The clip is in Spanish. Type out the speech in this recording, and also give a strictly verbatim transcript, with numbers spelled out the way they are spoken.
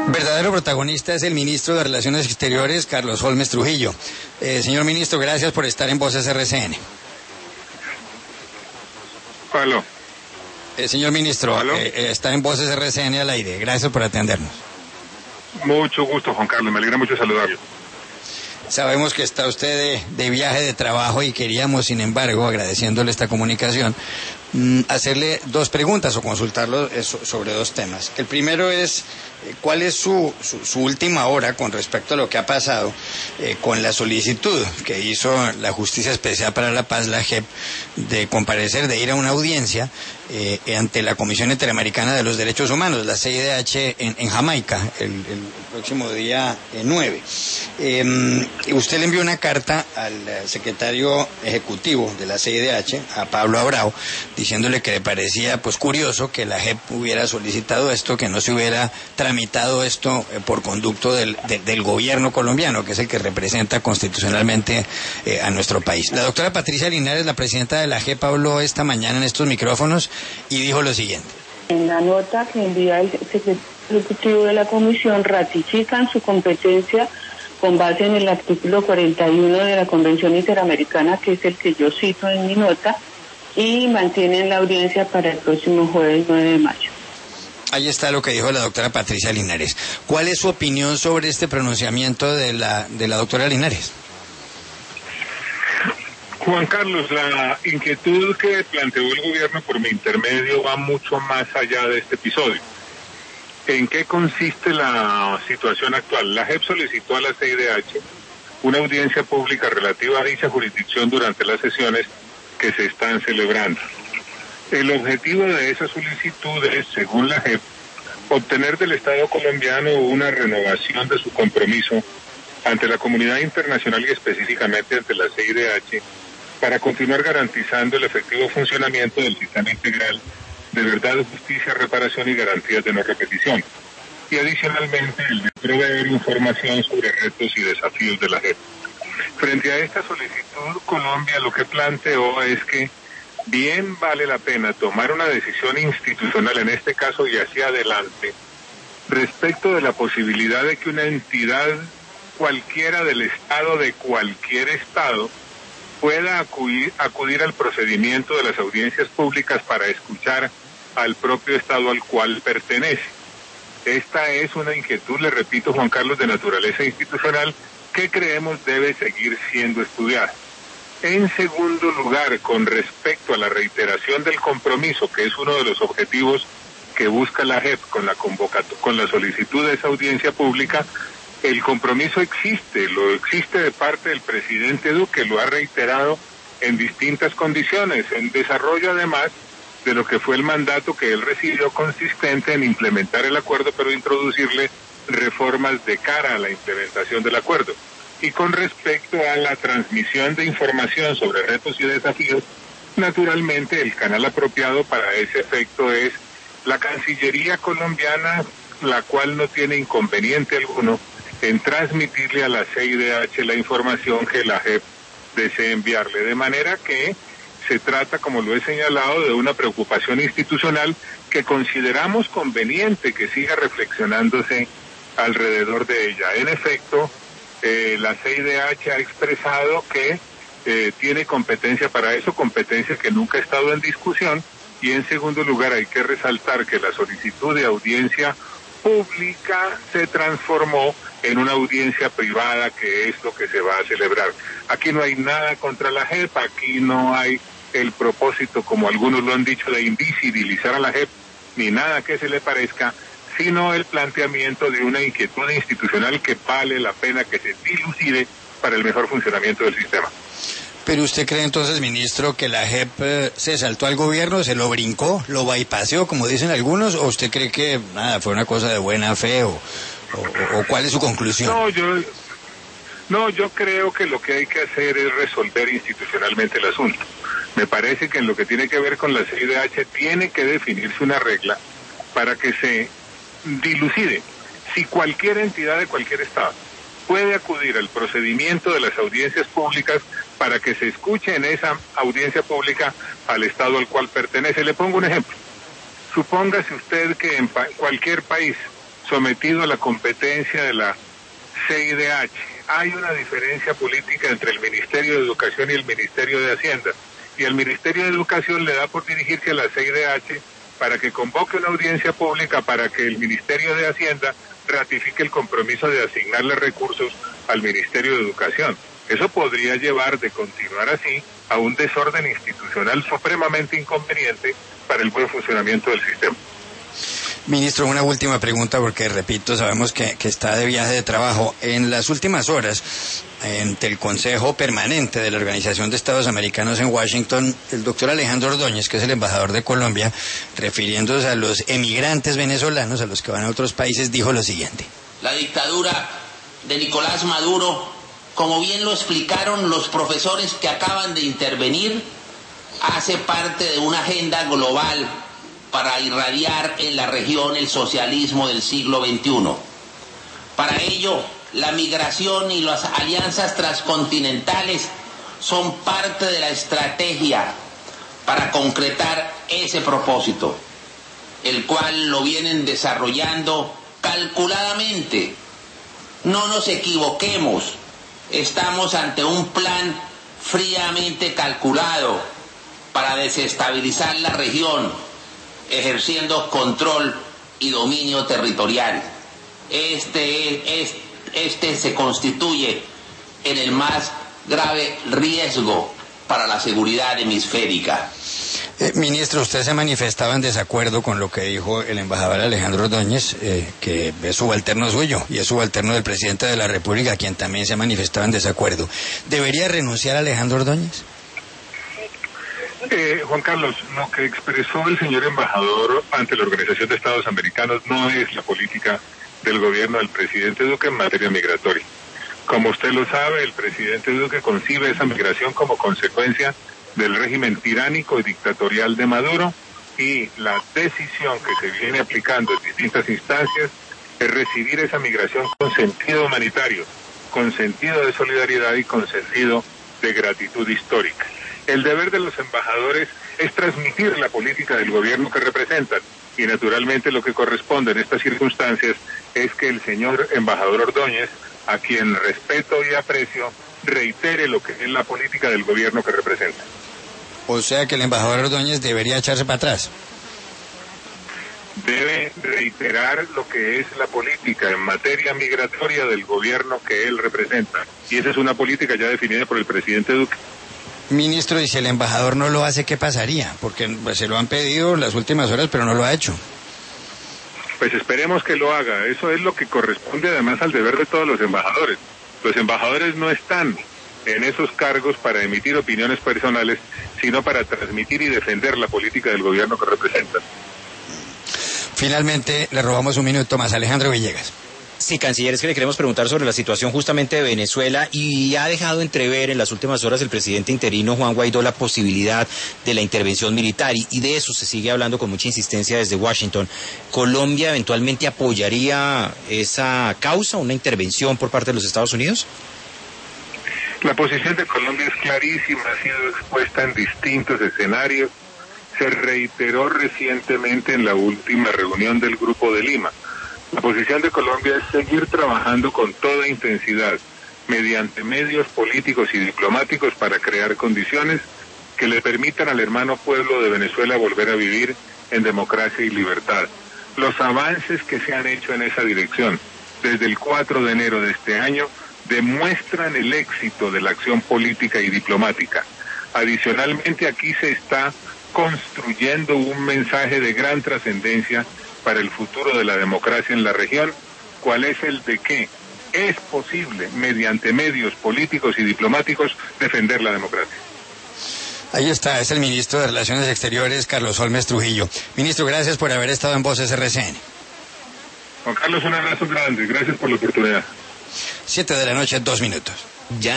Verdadero protagonista es el ministro de Relaciones Exteriores, Carlos Holmes Trujillo. Eh, señor ministro, gracias por estar en Voces R C N. Aló. Eh, señor ministro, ¿Aló? Eh, eh, está en Voces R C N al aire. Gracias por atendernos. Mucho gusto, Juan Carlos. Me alegra mucho saludarlo. Sabemos que está usted de, de viaje de trabajo y queríamos, sin embargo, agradeciéndole esta comunicación, mmm, hacerle dos preguntas o consultarlo eh, sobre dos temas. El primero es, eh, ¿cuál es su, su, su última hora con respecto a lo que ha pasado eh, con la solicitud que hizo la Justicia Especial para la Paz, la J E P, de comparecer, de ir a una audiencia eh, ante la Comisión Interamericana de los Derechos Humanos, la C I D H, en, en Jamaica, el, el próximo día eh, nueve? Eh, usted le envió una carta al secretario ejecutivo de la C I D H, a Pablo Abrao, diciéndole que le parecía pues curioso que la J E P hubiera solicitado esto, que no se hubiera tramitado esto eh, por conducto del, de, del gobierno colombiano, que es el que representa constitucionalmente eh, a nuestro país. La doctora Patricia Linares, la presidenta de la J E P, habló esta mañana en estos micrófonos y dijo lo siguiente. En la nota que envía el secretario ejecutivo de la comisión, ratifican su competencia con base en el artículo cuarenta y uno de la Convención Interamericana, que es el que yo cito en mi nota, y mantienen la audiencia para el próximo jueves nueve de mayo. Ahí está lo que dijo la doctora Patricia Linares. ¿Cuál es su opinión sobre este pronunciamiento de la, de la doctora Linares? Juan Carlos, la inquietud que planteó el gobierno por mi intermedio va mucho más allá de este episodio. ¿En qué consiste la situación actual? La J E P solicitó a la C I D H una audiencia pública relativa a dicha jurisdicción durante las sesiones que se están celebrando. El objetivo de esa solicitud es, según la J E P, obtener del Estado colombiano una renovación de su compromiso ante la comunidad internacional y específicamente ante la C I D H para continuar garantizando el efectivo funcionamiento del sistema integral de verdad, justicia, reparación y garantías de no repetición. Y adicionalmente el de proveer información sobre retos y desafíos de la J E P. Frente a esta solicitud, Colombia lo que planteó es que bien vale la pena tomar una decisión institucional, en este caso y hacia adelante, respecto de la posibilidad de que una entidad cualquiera del Estado, de cualquier Estado, pueda acudir, acudir al procedimiento de las audiencias públicas para escuchar al propio Estado al cual pertenece. Esta es una inquietud, le repito, Juan Carlos, de naturaleza institucional que creemos debe seguir siendo estudiada. En segundo lugar, con respecto a la reiteración del compromiso, que es uno de los objetivos que busca la J E P con la convocato- con la solicitud de esa audiencia pública, el compromiso existe, lo existe de parte del presidente Duque, lo ha reiterado en distintas condiciones, en desarrollo además de lo que fue el mandato que él recibió consistente en implementar el acuerdo, pero introducirle reformas de cara a la implementación del acuerdo. Y con respecto a la transmisión de información sobre retos y desafíos, naturalmente el canal apropiado para ese efecto es la Cancillería colombiana, la cual no tiene inconveniente alguno en transmitirle a la C I D H la información que la J E P desee enviarle. De manera que se trata, como lo he señalado, de una preocupación institucional que consideramos conveniente que siga reflexionándose alrededor de ella. En efecto, eh, la C I D H ha expresado que eh, tiene competencia para eso, competencia que nunca ha estado en discusión, y en segundo lugar hay que resaltar que la solicitud de audiencia pública se transformó en una audiencia privada, que es lo que se va a celebrar. Aquí no hay nada contra la J E P, aquí no hay el propósito, como algunos lo han dicho, de invisibilizar a la J E P, ni nada que se le parezca, sino el planteamiento de una inquietud institucional que vale la pena que se dilucide para el mejor funcionamiento del sistema. Pero usted cree entonces, ministro, que la J E P eh, se saltó al gobierno, se lo brincó, lo bypaseó, como dicen algunos, o usted cree que nada, fue una cosa de buena fe, o, o, o cuál es su conclusión? No, yo, no, yo creo que lo que hay que hacer es resolver institucionalmente el asunto. Me parece que en lo que tiene que ver con la C I D H tiene que definirse una regla para que se dilucide si cualquier entidad de cualquier estado puede acudir al procedimiento de las audiencias públicas para que se escuche en esa audiencia pública al estado al cual pertenece. Le pongo un ejemplo. Supóngase usted que en pa- cualquier país sometido a la competencia de la C I D H. Hay una diferencia política entre el Ministerio de Educación y el Ministerio de Hacienda, y el Ministerio de Educación le da por dirigirse a la C I D H para que convoque una audiencia pública para que el Ministerio de Hacienda ratifique el compromiso de asignarle recursos al Ministerio de Educación. Eso podría llevar, de continuar así, a un desorden institucional supremamente inconveniente para el buen funcionamiento del sistema. Ministro, una última pregunta porque, repito, sabemos que, que está de viaje de trabajo. En las últimas horas, ante el Consejo Permanente de la Organización de Estados Americanos en Washington, el doctor Alejandro Ordóñez, que es el embajador de Colombia, refiriéndose a los emigrantes venezolanos, a los que van a otros países, dijo lo siguiente. La dictadura de Nicolás Maduro, como bien lo explicaron los profesores que acaban de intervenir, hace parte de una agenda global para irradiar en la región el socialismo del siglo veintiuno. Para ello, la migración y las alianzas transcontinentales son parte de la estrategia para concretar ese propósito, el cual lo vienen desarrollando calculadamente. No nos equivoquemos, estamos ante un plan fríamente calculado para desestabilizar la región, ejerciendo control y dominio territorial. Este, es, este se constituye en el más grave riesgo para la seguridad hemisférica. Eh, ministro, usted se manifestaba en desacuerdo con lo que dijo el embajador Alejandro Ordóñez, eh, que es subalterno suyo y es subalterno del presidente de la República, quien también se manifestaba en desacuerdo. ¿Debería renunciar Alejandro Ordóñez? Eh, Juan Carlos, lo que expresó el señor embajador ante la Organización de Estados Americanos no es la política del gobierno del presidente Duque en materia migratoria. Como usted lo sabe, el presidente Duque concibe esa migración como consecuencia del régimen tiránico y dictatorial de Maduro, y la decisión que se viene aplicando en distintas instancias es recibir esa migración con sentido humanitario, con sentido de solidaridad y con sentido de gratitud histórica. El deber de los embajadores es transmitir la política del gobierno que representan, y naturalmente lo que corresponde en estas circunstancias es que el señor embajador Ordóñez, a quien respeto y aprecio, reitere lo que es la política del gobierno que representa. O sea que el embajador Ordóñez debería echarse para atrás. Debe reiterar lo que es la política en materia migratoria del gobierno que él representa, y esa es una política ya definida por el presidente Duque. Ministro, y si el embajador no lo hace, ¿qué pasaría? Porque pues, se lo han pedido las últimas horas, pero no lo ha hecho. Pues esperemos que lo haga. Eso es lo que corresponde además al deber de todos los embajadores. Los embajadores no están en esos cargos para emitir opiniones personales, sino para transmitir y defender la política del gobierno que representan. Finalmente, le robamos un minuto más a Alejandro Villegas. Sí, canciller, es que le queremos preguntar sobre la situación justamente de Venezuela, y ha dejado entrever en las últimas horas el presidente interino Juan Guaidó la posibilidad de la intervención militar, y, y de eso se sigue hablando con mucha insistencia desde Washington. ¿Colombia eventualmente apoyaría esa causa, una intervención por parte de los Estados Unidos? La posición de Colombia es clarísima, ha sido expuesta en distintos escenarios, se reiteró recientemente en la última reunión del Grupo de Lima. La posición de Colombia es seguir trabajando con toda intensidad, mediante medios políticos y diplomáticos, para crear condiciones que le permitan al hermano pueblo de Venezuela volver a vivir en democracia y libertad. Los avances que se han hecho en esa dirección desde el cuatro de enero de este año demuestran el éxito de la acción política y diplomática. Adicionalmente, aquí se está construyendo un mensaje de gran trascendencia para el futuro de la democracia en la región, cuál es el de que es posible, mediante medios políticos y diplomáticos, defender la democracia. Ahí está, es el ministro de Relaciones Exteriores, Carlos Holmes Trujillo. Ministro, gracias por haber estado en Voces R C N. Juan Carlos, un abrazo grande, gracias por la oportunidad. Siete de la noche, dos minutos. Ya